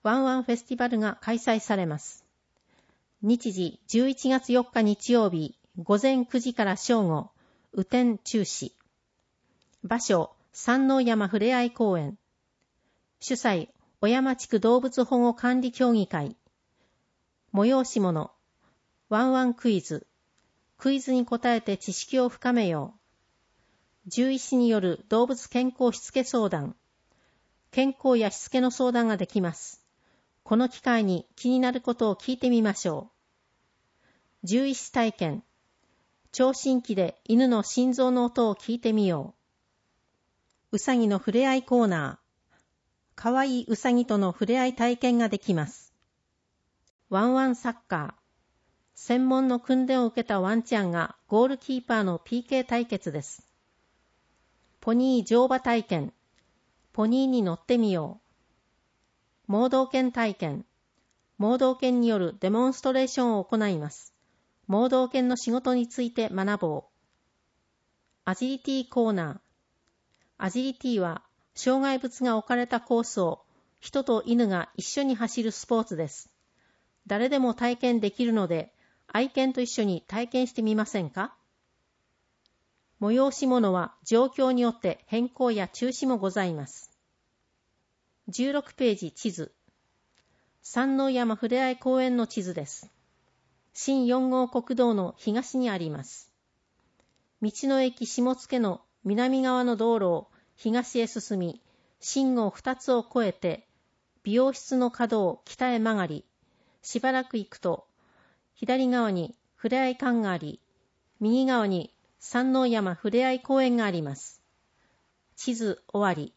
ワンワンフェスティバルが開催されます。日時11月4日日曜日午前9時から正午、雨天中止。場所、山王山ふれあい公園。主催、小山地区動物保護管理協議会。催し物、ワンワンクイズ。クイズに答えて知識を深めよう。獣医師による動物健康しつけ相談。健康やしつけの相談ができます。この機会に気になることを聞いてみましょう。獣医師体験。聴診器で犬の心臓の音を聞いてみよう。うさぎのふれあいコーナー。かわいいうさぎとのふれあい体験ができます。ワンワンサッカー。専門の訓練を受けたワンちゃんがゴールキーパーの PK 対決です。ポニー乗馬体験。ポニーに乗ってみよう。盲導犬体験。盲導犬によるデモンストレーションを行います。盲導犬の仕事について学ぼう。アジリティコーナー。アジリティは障害物が置かれたコースを人と犬が一緒に走るスポーツです。誰でも体験できるので、愛犬と一緒に体験してみませんか？催し物は状況によって変更や中止もございます。16ページ地図。山王山ふれあい公園の地図です。新4号国道の東にあります。道の駅下野の南側の道路を東へ進み、信号2つを越えて、美容室の角を北へ曲がり、しばらく行くと、左側にふれあい館があり、右側に山王山ふれあい公園があります。地図終わり。